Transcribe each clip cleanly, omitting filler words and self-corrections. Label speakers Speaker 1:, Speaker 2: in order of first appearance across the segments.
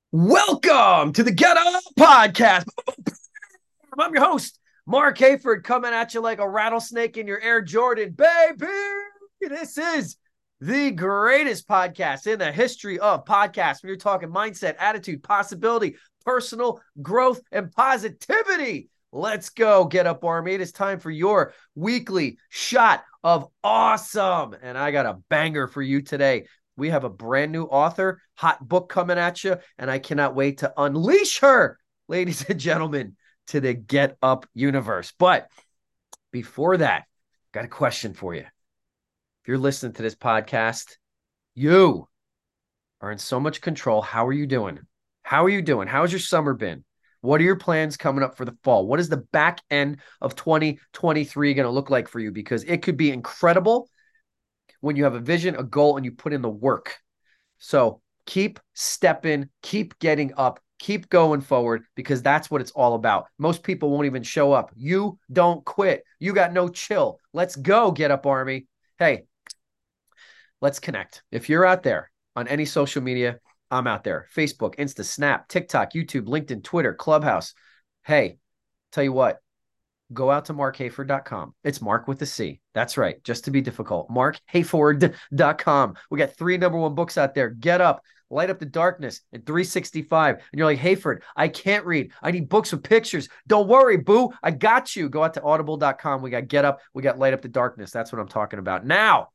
Speaker 1: Welcome to the Get Up Podcast. I'm your host, Mark Hayford, coming at you like a rattlesnake in your Air Jordan, baby. This is the greatest podcast in the history of podcasts. When you're talking mindset, attitude, possibility, personal growth, and positivity. Let's go, Get Up Army. It is time for your weekly shot of awesome. And I got a banger for you today. We have a brand new author, hot book coming at you, and I cannot wait to unleash her, ladies and gentlemen, to the Get Up universe. But before that, got a question for you. If you're listening to this podcast, you are in so much control. How are you doing? How are you doing? How's your summer been? What are your plans coming up for the fall? What is the back end of 2023 going to look like for you? Because it could be incredible when you have a vision, a goal, and you put in the work. So keep stepping, keep getting up, keep going forward, because that's what it's all about. Most people won't even show up. You don't quit. You got no chill. Let's go, Get Up Army. Hey, let's connect. If you're out there on any social media, I'm out there. Facebook, Insta, Snap, TikTok, YouTube, LinkedIn, Twitter, Clubhouse. Hey, tell you what, go out to markhayford.com. It's Mark with a C. That's right. Just to be difficult. markhayford.com. We got 3 number 1 books out there. Get Up, Light Up the Darkness, and 365. And you're like, Hayford, I can't read. I need books with pictures. Don't worry, boo. I got you. Go out to audible.com. We got Get Up. We got Light Up the Darkness. That's what I'm talking about. Now,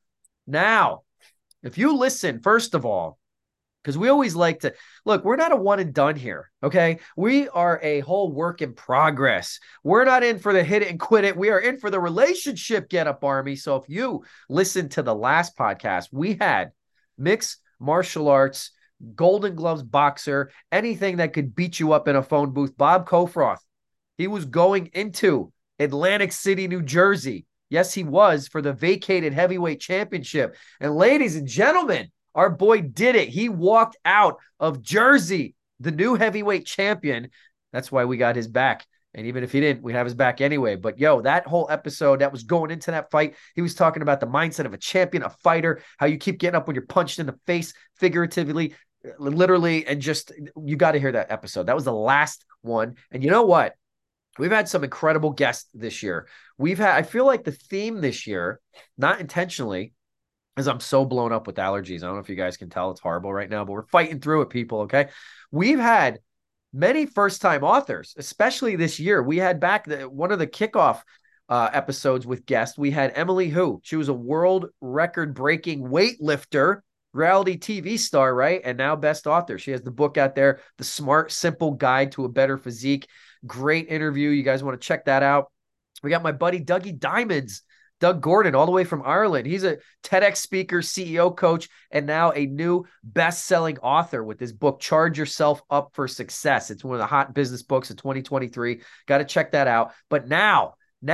Speaker 1: if you listen, first of all, because we always like to look, we're not a one and done here. Okay. We are a whole work in progress. We're not in for the hit it and quit it. We are in for the relationship, Get Up Army. So if you listen to the last podcast, we had mixed martial arts, Golden Gloves boxer, anything that could beat you up in a phone booth. Bob Kofroth, he was going into Atlantic City, New Jersey. Yes, he was, for the vacated heavyweight championship. And ladies and gentlemen, our boy did it. He walked out of Jersey, the new heavyweight champion. That's why we got his back. And even if he didn't, we'd have his back anyway. But yo, that whole episode that was going into that fight, he was talking about the mindset of a champion, a fighter, how you keep getting up when you're punched in the face, figuratively, literally, and just, you got to hear that episode. That was the last one. And you know what? We've had some incredible guests this year. I feel like the theme this year, not intentionally, as I'm so blown up with allergies. I don't know if you guys can tell, it's horrible right now, but we're fighting through it, people. Okay. We've had many first-time authors, especially this year. We had back one of the kickoff episodes with guests. We had Emily Hu. She was a world record-breaking weightlifter, reality TV star, right? And now best author. She has the book out there, The Smart, Simple Guide to a Better Physique. Great interview. You guys want to check that out. We got my buddy Dougie Diamonds, Doug Gordon, all the way from Ireland. He's a TEDx speaker, CEO coach, and now a new best-selling author with his book, Charge Yourself Up for Success. It's one of the hot business books of 2023. Got to check that out. But now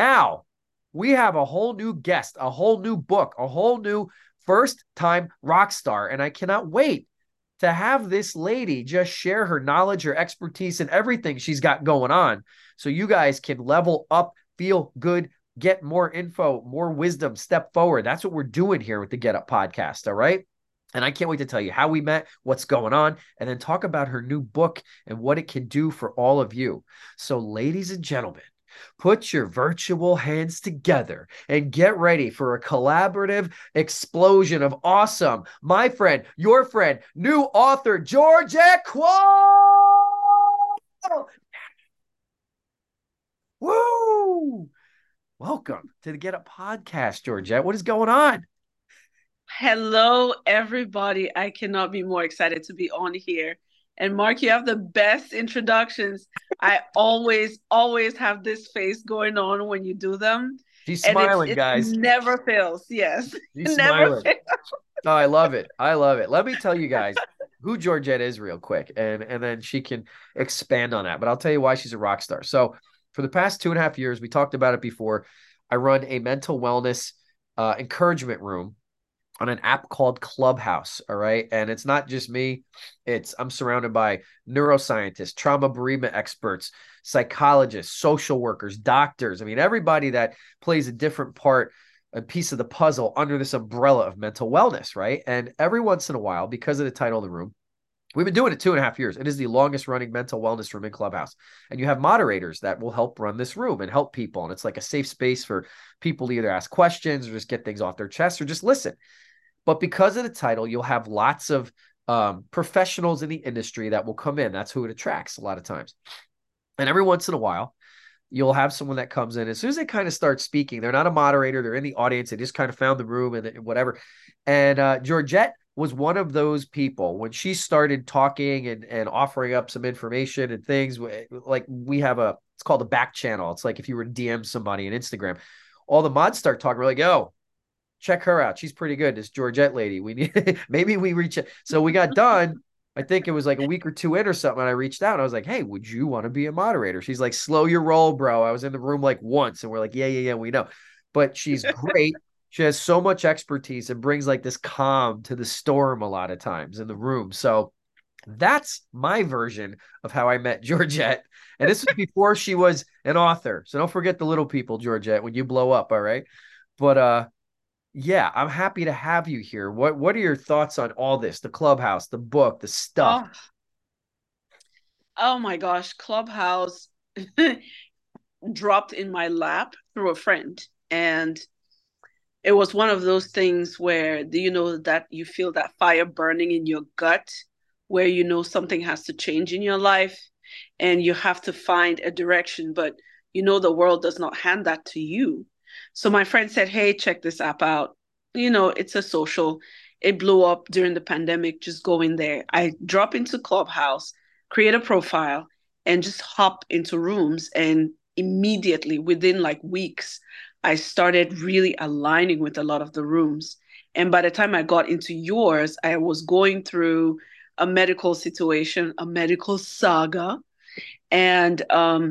Speaker 1: we have a whole new guest, a whole new book, a whole new first-time rock star, and I cannot wait to have this lady just share her knowledge, her expertise, and everything she's got going on so you guys can level up, feel good, get more info, more wisdom, step forward. That's what we're doing here with the Get Up podcast. All right. And I can't wait to tell you how we met, what's going on, and then talk about her new book and what it can do for all of you. So, ladies and gentlemen, put your virtual hands together and get ready for a collaborative explosion of awesome. My friend, your friend, new author, Georgette Quall. Woo! Welcome to the Get Up podcast, Georgette. What is going on?
Speaker 2: Hello, everybody. I cannot be more excited to be on here. And Mark, you have the best introductions. I always have this face going on when you do them.
Speaker 1: She's
Speaker 2: And it's
Speaker 1: smiling,
Speaker 2: it
Speaker 1: guys.
Speaker 2: never fails. Yes.
Speaker 1: She's
Speaker 2: It never
Speaker 1: smiling.
Speaker 2: fails.
Speaker 1: Oh, I love it. I love it. Let me tell you guys who Georgette is real quick, and then she can expand on that. But I'll tell you why she's a rock star. So for the past 2.5 years, we talked about it before, I run a mental wellness encouragement room on an app called Clubhouse. All right. And it's not just me. I'm surrounded by neuroscientists, trauma bereavement experts, psychologists, social workers, doctors. I mean, everybody that plays a different part, a piece of the puzzle under this umbrella of mental wellness. Right. And every once in a while, because of the title of the room, We've been doing it 2.5 years. It is the longest running mental wellness room in Clubhouse. And you have moderators that will help run this room and help people. And it's like a safe space for people to either ask questions or just get things off their chest or just listen. But because of the title, you'll have lots of professionals in the industry that will come in. That's who it attracts a lot of times. And every once in a while, you'll have someone that comes in. As soon as they kind of start speaking, they're not a moderator. They're in the audience. They just kind of found the room and whatever. And Georgette was one of those people when she started talking and offering up some information and things. Like we have it's called a back channel. It's like if you were to DM somebody on Instagram, all the mods start talking. We're like, yo, check her out. She's pretty good. This Georgette lady. We need maybe we reach it. So we got done. I think it was like a week or two in or something. And I reached out. And I was like, hey, would you want to be a moderator? She's like, slow your roll, bro. I was in the room like once. And we're like, yeah, we know. But she's great. She has so much expertise and brings like this calm to the storm a lot of times in the room. So that's my version of how I met Georgette. And this was before she was an author. So don't forget the little people, Georgette, when you blow up. All right. But yeah, I'm happy to have you here. What are your thoughts on all this? The Clubhouse, the book, the stuff.
Speaker 2: Oh my gosh, Clubhouse dropped in my lap through a friend. And it was one of those things where, do you know that you feel that fire burning in your gut, where you know something has to change in your life and you have to find a direction, but you know the world does not hand that to you. So my friend said, hey, check this app out. You know, it's a social. It blew up during the pandemic. Just go in there. I drop into Clubhouse, create a profile, and just hop into rooms. And immediately, within like weeks, I started really aligning with a lot of the rooms. And by the time I got into yours, I was going through a medical situation, a medical saga. And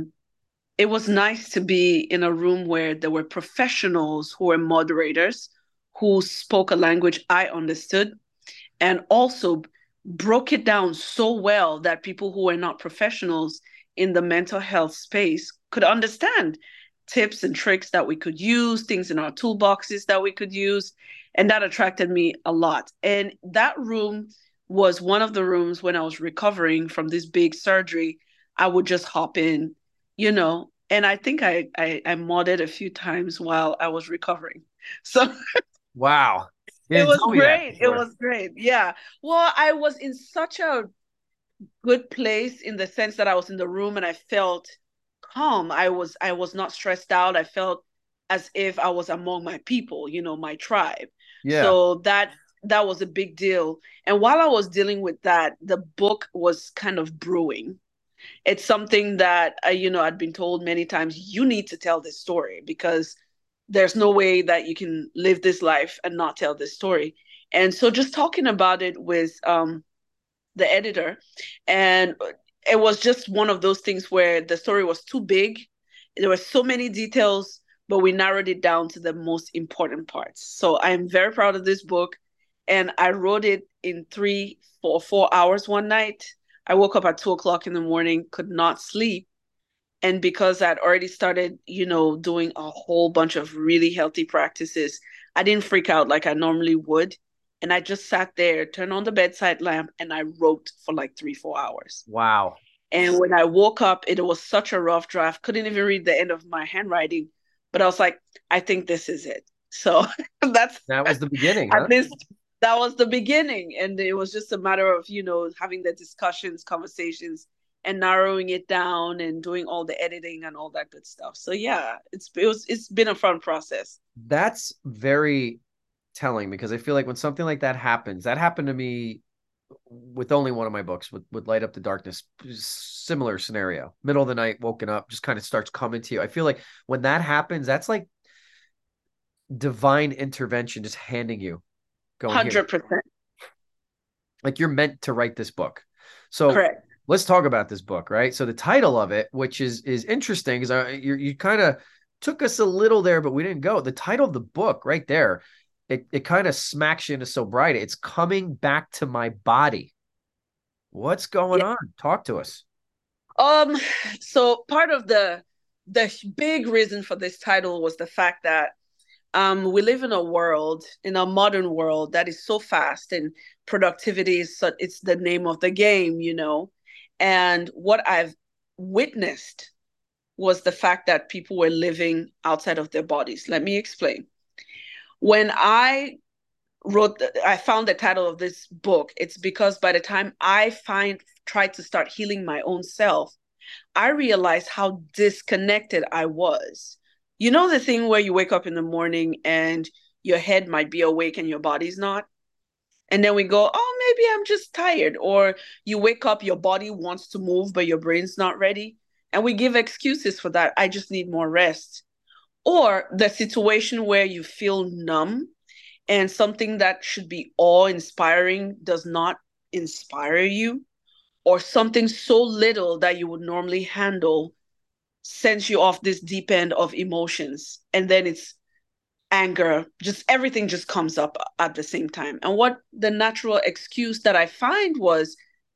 Speaker 2: it was nice to be in a room where there were professionals who were moderators who spoke a language I understood and also broke it down so well that people who were not professionals in the mental health space could understand tips and tricks that we could use, things in our toolboxes that we could use. And that attracted me a lot. And that room was one of the rooms when I was recovering from this big surgery. I would just hop in, you know, and I think I modded a few times while I was recovering. So
Speaker 1: Wow.
Speaker 2: it was great. It was great. Yeah. Well, I was in such a good place in the sense that I was in the room and I felt calm. I was not stressed out. I felt as if I was among my people, you know, my tribe.
Speaker 1: Yeah.
Speaker 2: So that was a big deal. And while I was dealing with that, the book was kind of brewing. It's something that you know, I'd been told many times, you need to tell this story because there's no way that you can live this life and not tell this story. And so just talking about it with the editor, and it was just one of those things where the story was too big. There were so many details, but we narrowed it down to the most important parts. So I am very proud of this book. And I wrote it in 4 hours one night. I woke up at 2 o'clock in the morning, could not sleep. And because I'd already started, you know, doing a whole bunch of really healthy practices, I didn't freak out like I normally would. And I just sat there, turned on the bedside lamp, and I wrote for like 3, 4 hours.
Speaker 1: Wow.
Speaker 2: And when I woke up, it was such a rough draft. Couldn't even read the end of my handwriting. But I was like, I think this is it. So
Speaker 1: that was the beginning. At
Speaker 2: least that was the beginning. And it was just a matter of, you know, having the discussions, conversations, and narrowing it down and doing all the editing and all that good stuff. So yeah, it's been a fun process.
Speaker 1: That's very telling because I feel like when something like that happens, that happened to me with only one of my books with Light Up the Darkness. Similar scenario, middle of the night, woken up, just kind of starts coming to you. I feel like when that happens, that's like divine intervention, just handing you going
Speaker 2: 100%.
Speaker 1: Like you're meant to write this book. So
Speaker 2: correct.
Speaker 1: Let's talk about this book, right? So the title of it, which is interesting, is you kind of took us a little there, but we didn't go. The title of the book right there, it kind of smacks you into sobriety. It's Coming Back to My Body. What's going on? Talk to us.
Speaker 2: So part of the big reason for this title was the fact that we live in a world, in a modern world that is so fast and productivity is it's the name of the game, you know. And what I've witnessed was the fact that people were living outside of their bodies. Let me explain. When I found the title of this book, it's because by the time I tried to start healing my own self, I realized how disconnected I was. You know, the thing where you wake up in the morning and your head might be awake and your body's not? And then we go, oh, maybe I'm just tired. Or you wake up, your body wants to move, but your brain's not ready. And we give excuses for that. I just need more rest. Or the situation where you feel numb and something that should be awe inspiring does not inspire you, or something so little that you would normally handle sends you off this deep end of emotions. And then it's anger, just everything just comes up at the same time. And what the natural excuse that I find was,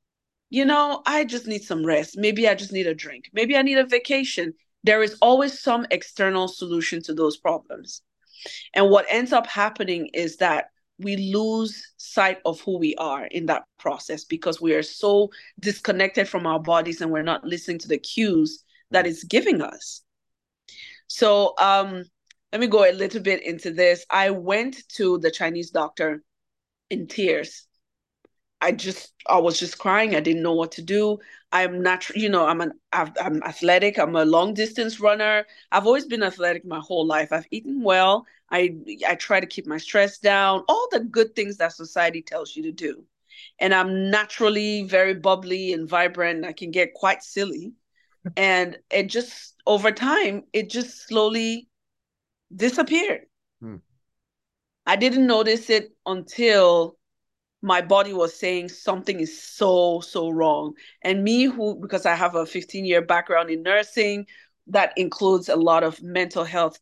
Speaker 2: I just need some rest. Maybe I just need a drink. Maybe I need a vacation. There is always some external solution to those problems. And what ends up happening is that we lose sight of who we are in that process because we are so disconnected from our bodies and we're not listening to the cues that it's giving us. So let me go a little bit into this. I went to the Chinese doctor in tears. I was just crying. I didn't know what to do. I'm not, I'm athletic. I'm a long distance runner. I've always been athletic my whole life. I've eaten well. I try to keep my stress down, all the good things that society tells you to do. And I'm naturally very bubbly and vibrant. I can get quite silly. And it just, over time, it just slowly disappeared. I didn't notice it until my body was saying something is so, so wrong. And me, because I have a 15-year background in nursing, that includes a lot of mental health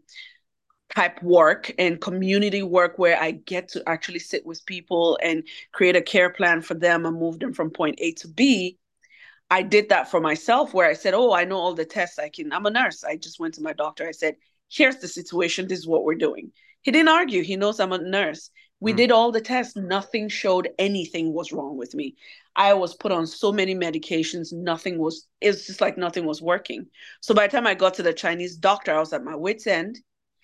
Speaker 2: type work and community work where I get to actually sit with people and create a care plan for them and move them from point A to B. I did that for myself where I said, oh, I know all the tests I'm a nurse. I just went to my doctor. I said, here's the situation. This is what we're doing. He didn't argue. He knows I'm a nurse. We did all the tests. Nothing showed anything was wrong with me. I was put on so many medications. It's just like nothing was working. So by the time I got to the Chinese doctor, I was at my wit's end.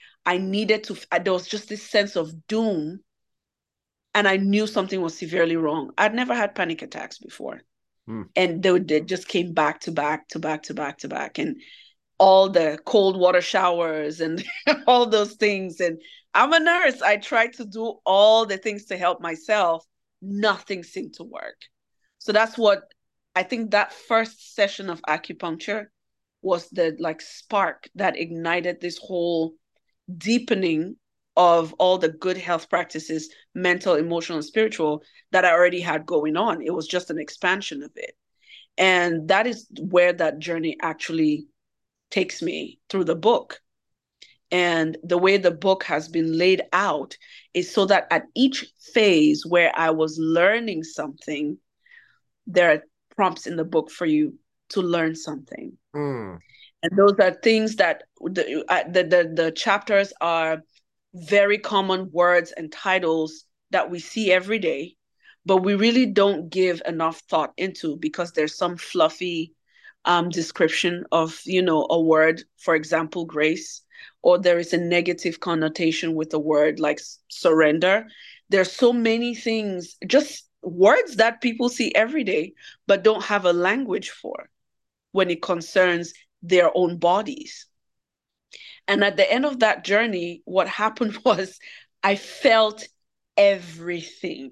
Speaker 2: There was just this sense of doom. And I knew something was severely wrong. I'd never had panic attacks before. And they just came back to back to back to back to back. And all the cold water showers and all those things. And I'm a nurse. I tried to do all the things to help myself. Nothing seemed to work. So that's what I think that first session of acupuncture was the spark that ignited this whole deepening of all the good health practices, mental, emotional, and spiritual, that I already had going on. It was just an expansion of it. And that is where that journey actually takes me through the book. And the way the book has been laid out is so that at each phase where I was learning something, there are prompts in the book for you to learn something. And those are things that the chapters are very common words and titles that we see every day, but we really don't give enough thought into because there's some fluffy description of, a word, for example, grace, or there is a negative connotation with the word like surrender. There's so many things, just words that people see every day, but don't have a language for when it concerns their own bodies. And at the end of that journey, what happened was I felt everything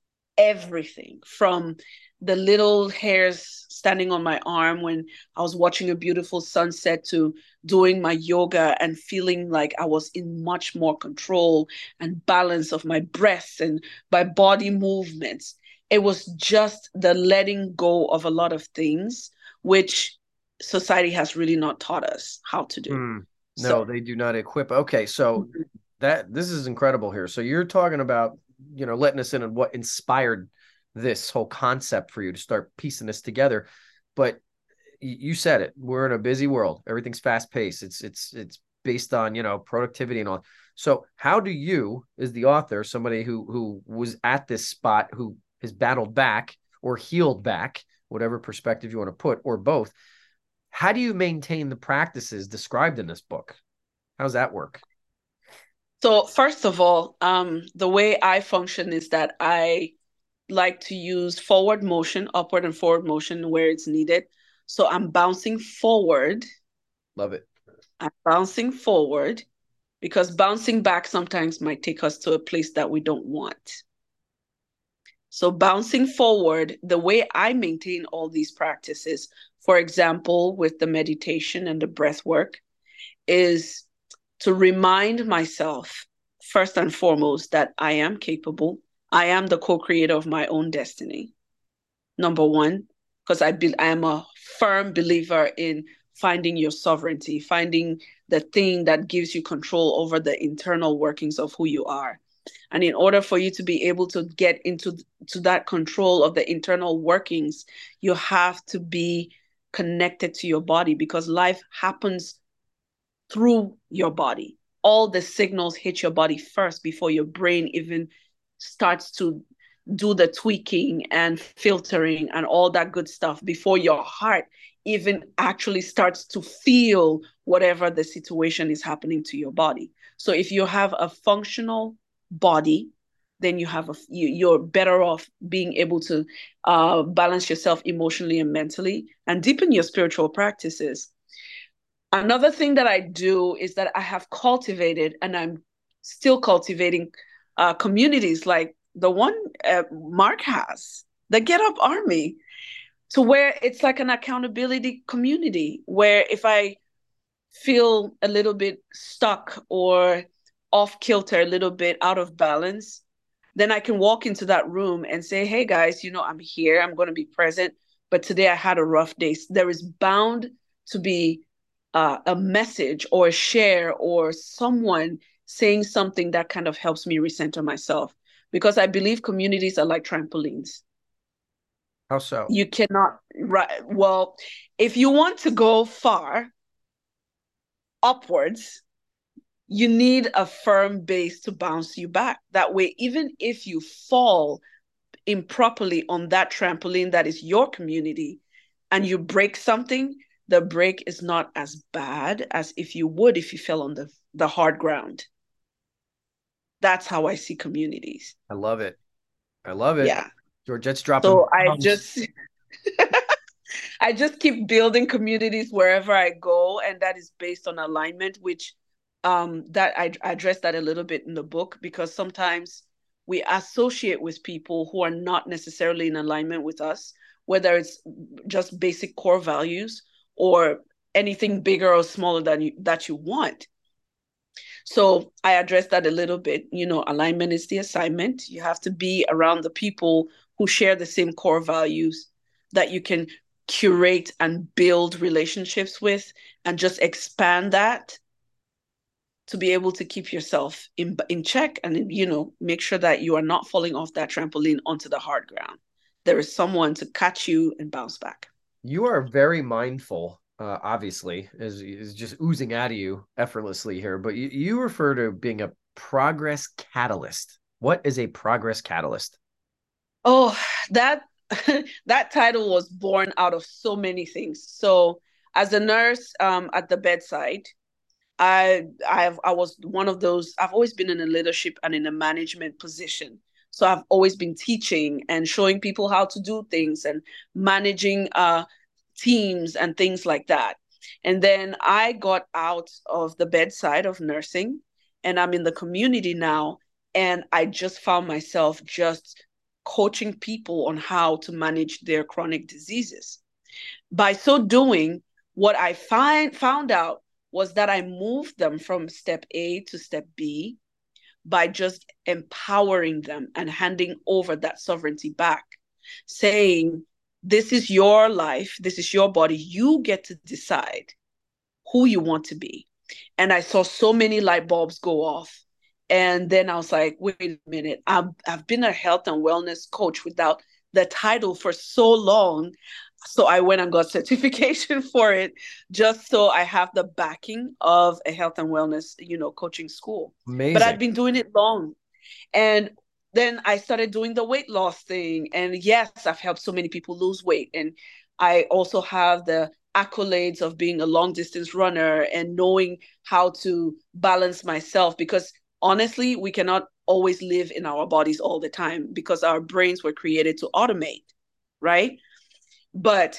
Speaker 2: from the little hairs standing on my arm when I was watching a beautiful sunset to doing my yoga and feeling like I was in much more control and balance of my breath and my body movements. It was just the letting go of a lot of things, which society has really not taught us how to do.
Speaker 1: No, they do not equip. Okay, so this is incredible here. So you're talking about, letting us in on what inspired this whole concept for you to start piecing this together. But you said it, we're in a busy world. Everything's fast paced. It's based on, productivity and all. So how do you, as the author, somebody who was at this spot, who has battled back or healed back, whatever perspective you want to put, or both, how do you maintain the practices described in this book? How does that work?
Speaker 2: So first of all, the way I function is that I like to use forward motion, upward and forward motion where it's needed. So I'm bouncing forward.
Speaker 1: Love it.
Speaker 2: I'm bouncing forward because bouncing back sometimes might take us to a place that we don't want. So bouncing forward, the way I maintain all these practices, for example, with the meditation and the breath work, is to remind myself, first and foremost, that I am capable. I am the co-creator of my own destiny. Number one, because I am a firm believer in finding your sovereignty, finding the thing that gives you control over the internal workings of who you are. And in order for you to be able to get into that control of the internal workings, you have to be connected to your body, because life happens through your body. All the signals hit your body first before your brain even starts to do the tweaking and filtering and all that good stuff, before your heart even actually starts to feel whatever the situation is happening to your body. So if you have a functional body, then you're better off being able to balance yourself emotionally and mentally and deepen your spiritual practices. Another thing that I do is that I have cultivated, and I'm still cultivating, communities like the one Mark has, the Get Up Army, to where it's like an accountability community where if I feel a little bit stuck or off kilter, a little bit out of balance, then I can walk into that room and say, hey guys, I'm here, I'm going to be present, but today I had a rough day. There is bound to be a message or a share or someone saying something that kind of helps me recenter myself, because I believe communities are like trampolines.
Speaker 1: How so?
Speaker 2: You cannot, right? Well, if you want to go far upwards, you need a firm base to bounce you back. That way, even if you fall improperly on that trampoline that is your community and you break something, the break is not as bad as if you fell on the hard ground. That's how I see communities.
Speaker 1: I love it. I love it.
Speaker 2: Yeah.
Speaker 1: Georgette's dropping
Speaker 2: So
Speaker 1: bombs.
Speaker 2: I just keep building communities wherever I go, and that is based on alignment, which that I address that a little bit in the book, because sometimes we associate with people who are not necessarily in alignment with us, whether it's just basic core values or anything bigger or smaller than that you want. So I address that a little bit. Alignment is the assignment. You have to be around the people who share the same core values that you can curate and build relationships with, and just expand that to be able to keep yourself in check, and make sure that you are not falling off that trampoline onto the hard ground. There is someone to catch you and bounce back.
Speaker 1: You are very mindful, obviously, is just oozing out of you effortlessly here, but you refer to being a progress catalyst. What is a progress catalyst?
Speaker 2: Oh, that that title was born out of so many things. So as a nurse, at the bedside, I was one of those. I've always been in a leadership and in a management position. So I've always been teaching and showing people how to do things and managing teams and things like that. And then I got out of the bedside of nursing, and I'm in the community now. And I just found myself just coaching people on how to manage their chronic diseases. By so doing, what I found out was that I moved them from step A to step B by just empowering them and handing over that sovereignty back, saying, this is your life, this is your body, you get to decide who you want to be. And I saw so many light bulbs go off. And then I was like, wait a minute, I've been a health and wellness coach without the title for so long. So I went and got certification for it just so I have the backing of a health and wellness, coaching school. But
Speaker 1: Amazing.
Speaker 2: I'd been doing it long. And then I started doing the weight loss thing. And yes, I've helped so many people lose weight. And I also have the accolades of being a long distance runner and knowing how to balance myself, because honestly, we cannot always live in our bodies all the time because our brains were created to automate, right? But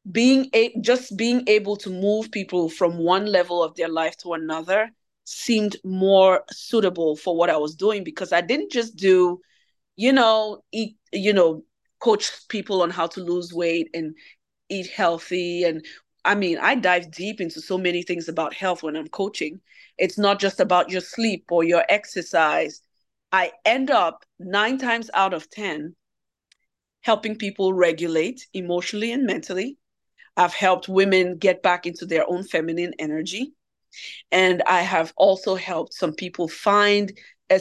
Speaker 2: just being able to move people from one level of their life to another seemed more suitable for what I was doing, because I didn't just do, eat, coach people on how to lose weight and eat healthy. And I mean, I dive deep into so many things about health when I'm coaching. It's not just about your sleep or your exercise. I end up 9 times out of 10 helping people regulate emotionally and mentally. I've helped women get back into their own feminine energy. And I have also helped some people find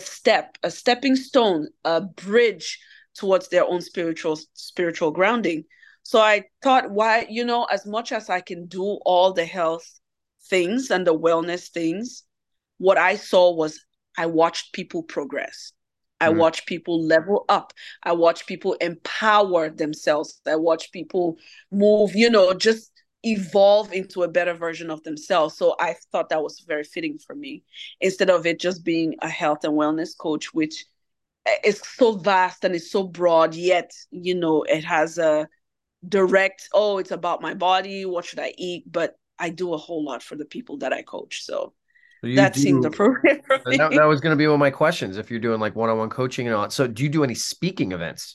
Speaker 2: a stepping stone, a bridge towards their own spiritual grounding. So I thought, why, as much as I can do all the health things and the wellness things, what I saw was I watched people progress. I
Speaker 1: Mm.
Speaker 2: watch people level up. I watch people empower themselves. I watch people move, just evolve into a better version of themselves. So I thought that was very fitting for me, instead of it just being a health and wellness coach, which is so vast and is so broad, yet, it has a direct, oh, it's about my body. What should I eat? But I do a whole lot for the people that I coach. So
Speaker 1: So you
Speaker 2: that seemed
Speaker 1: do,
Speaker 2: appropriate for
Speaker 1: and that
Speaker 2: me.
Speaker 1: was going to be one of my questions. If you're doing like one-on-one coaching and all that. So do you do any speaking events?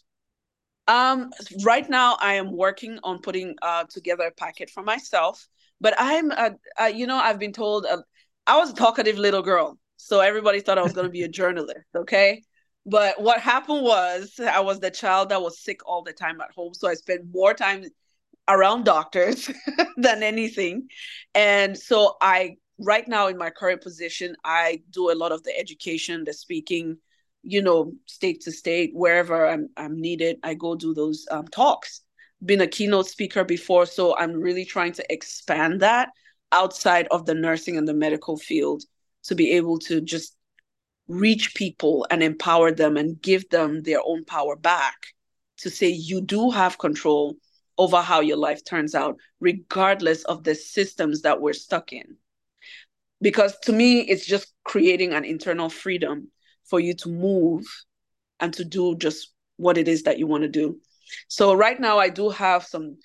Speaker 2: Um, right now I am working on putting together a packet for myself, but I've been told I was a talkative little girl, so everybody thought I was going to be a journalist, okay? But what happened was I was the child that was sick all the time at home, so I spent more time around doctors than anything. And so I right now in my current position, I do a lot of the education, the speaking, state to state, wherever I'm needed. I go do those talks. Been a keynote speaker before, so I'm really trying to expand that outside of the nursing and the medical field to be able to just reach people and empower them and give them their own power back, to say you do have control over how your life turns out, regardless of the systems that we're stuck in. Because to me, it's just creating an internal freedom for you to move and to do just what it is that you want to do. So right now, I do have some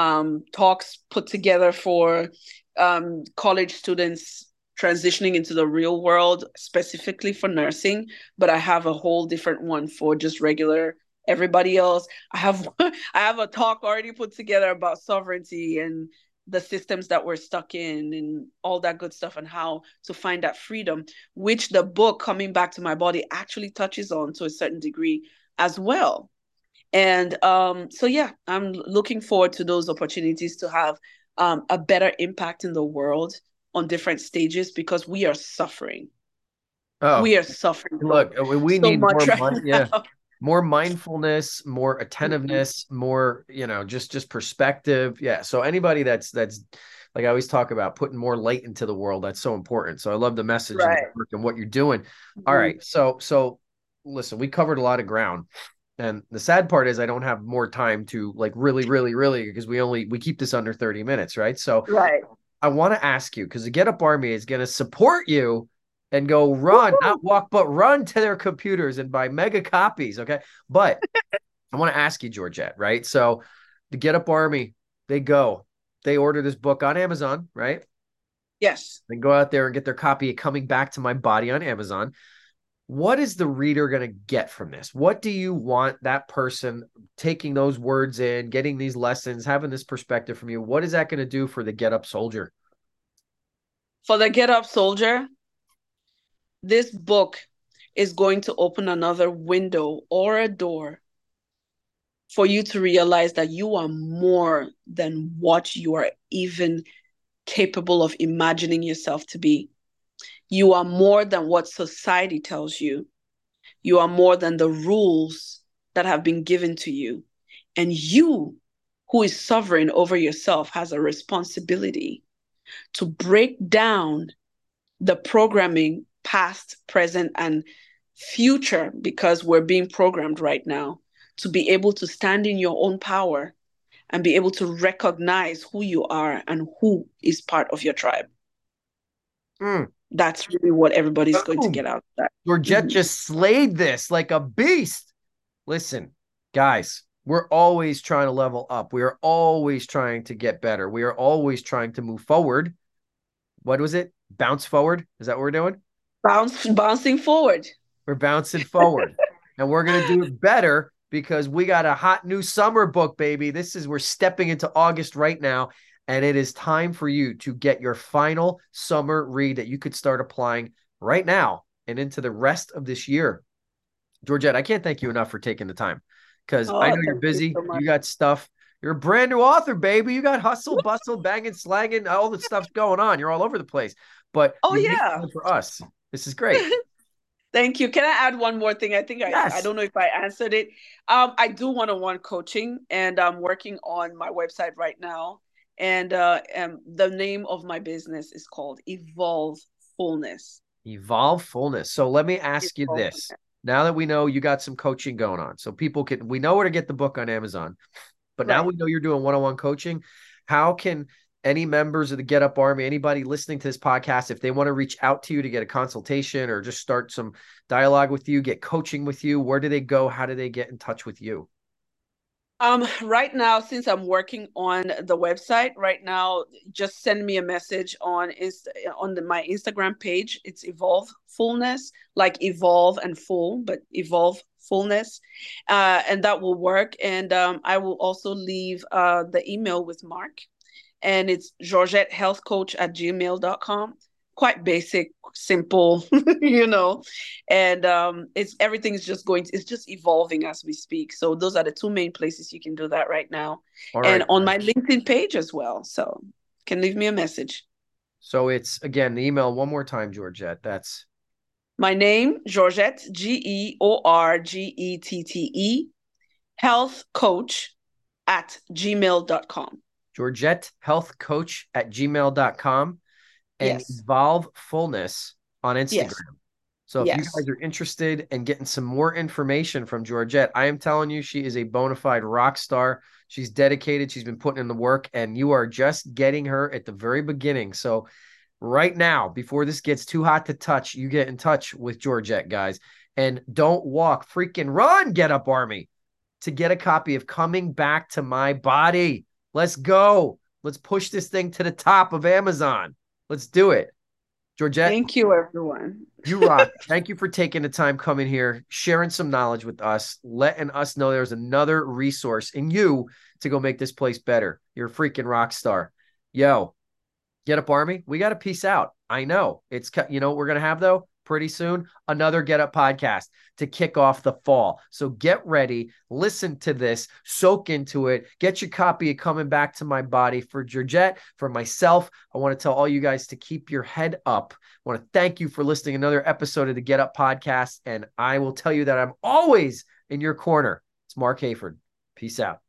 Speaker 2: talks put together for college students transitioning into the real world, specifically for nursing. But I have a whole different one for just regular everybody else. I have a talk already put together about sovereignty and the systems that we're stuck in and all that good stuff, and how to find that freedom, which the book Coming Back to My Body actually touches on to a certain degree as well. And so yeah, I'm looking forward to those opportunities to have a better impact in the world on different stages, because we are suffering.
Speaker 1: Oh,
Speaker 2: We are suffering
Speaker 1: look, we
Speaker 2: so
Speaker 1: need
Speaker 2: much
Speaker 1: more
Speaker 2: right
Speaker 1: mind, yeah,
Speaker 2: now.
Speaker 1: more mindfulness, more
Speaker 2: Mhm.
Speaker 1: attentiveness, more, just perspective. Yeah. So anybody that's like I always talk about putting more light into the world, that's so important. So I love the message and the
Speaker 2: Right.
Speaker 1: work and what you're doing. All
Speaker 2: Mhm.
Speaker 1: right. So listen, we covered a lot of ground. And the sad part is I don't have more time to like really, really, really, because we keep this under 30 minutes, right? So
Speaker 2: Right.
Speaker 1: I want to ask you, because the Get Up Army is going to support you and go run, not
Speaker 2: Woo!
Speaker 1: walk, but run to their computers and buy mega copies. Okay. But I want to ask you, Georgette, right? So the Get Up Army, they order this book on Amazon, right?
Speaker 2: Yes.
Speaker 1: They go out there and get their copy of Coming Back to My Body on Amazon. What is the reader going to get from this? What do you want that person taking those words in, getting these lessons, having this perspective from you? What is that going to do for the Get Up Soldier?
Speaker 2: For the Get Up Soldier, this book is going to open another window or a door for you to realize that you are more than what you are even capable of imagining yourself to be. You are more than what society tells you. You are more than the rules that have been given to you. And you who is sovereign over yourself, has a responsibility to break down the programming, past, present, and future, because we're being programmed right now, to be able to stand in your own power and be able to recognize who you are and who is part of your tribe. That's really what everybody's going to get out of that.
Speaker 1: Georgette just slayed this like a beast. Listen, guys, we're always trying to level up. We are always trying to get better. We are always trying to move forward. What was it? Bounce forward? Is that what we're doing?
Speaker 2: Bouncing forward.
Speaker 1: We're bouncing forward. And we're going to do it better because we got a hot new summer book, baby. We're stepping into August right now. And it is time for you to get your final summer read that you could start applying right now and into the rest of this year. Georgette, I can't thank you enough for taking the time because I know you're busy. You got stuff. You're a brand new author, baby. You got hustle, bustle, banging, slanging, all the stuff's going on. You're all over the place. But for us, this is great.
Speaker 2: Thank you. Can I add one more thing? I think I don't know if I answered it. I do one-on-one coaching, and I'm working on my website right now. And the name of my business is called Evolve Fullness.
Speaker 1: Evolve Fullness. So let me ask you this. Now that we know you got some coaching going on, so we know where to get the book on Amazon, but now we know you're doing one-on-one coaching. How can any members of the Get Up Army, anybody listening to this podcast, if they want to reach out to you to get a consultation or just start some dialogue with you, get coaching with you, where do they go? How do they get in touch with you?
Speaker 2: Right now, since I'm working on the website right now, just send me a message on my Instagram page. It's Evolve Fullness, like evolve and full, but Evolve Fullness. And that will work. And I will also leave the email with Mark, and it's georgettehealthcoach@gmail.com. Quite basic, simple, and everything's just evolving as we speak. So those are the two main places you can do that right now. And on my LinkedIn page as well. So you can leave me a message.
Speaker 1: So it's, again, the email one more time, Georgette. That's
Speaker 2: my name, Georgette, Georgette, healthcoach@gmail.com.
Speaker 1: georgettehealthcoach@gmail.com. And Evolve Fullness on Instagram.
Speaker 2: Yes.
Speaker 1: So if you guys are interested in getting some more information from Georgette, I am telling you, she is a bona fide rock star. She's dedicated. She's been putting in the work, and you are just getting her at the very beginning. So right now, before this gets too hot to touch, you get in touch with Georgette, guys. And don't walk, freaking run, Get Up Army, to get a copy of Coming Back to My Body. Let's go. Let's push this thing to the top of Amazon. Let's do it. Georgette.
Speaker 2: Thank you, everyone.
Speaker 1: You rock. Thank you for taking the time coming here, sharing some knowledge with us, letting us know there's another resource in you to go make this place better. You're a freaking rock star. Yo, Get Up Army, we got to peace out. I know. What we're going to have, though? Pretty soon, another Get Up podcast to kick off the fall. So get ready, listen to this, soak into it, get your copy of Coming Back to My Body. For Georgette, for myself, I want to tell all you guys to keep your head up. I want to thank you for listening to another episode of the Get Up podcast, and I will tell you that I'm always in your corner. It's Mark Hayford. Peace out.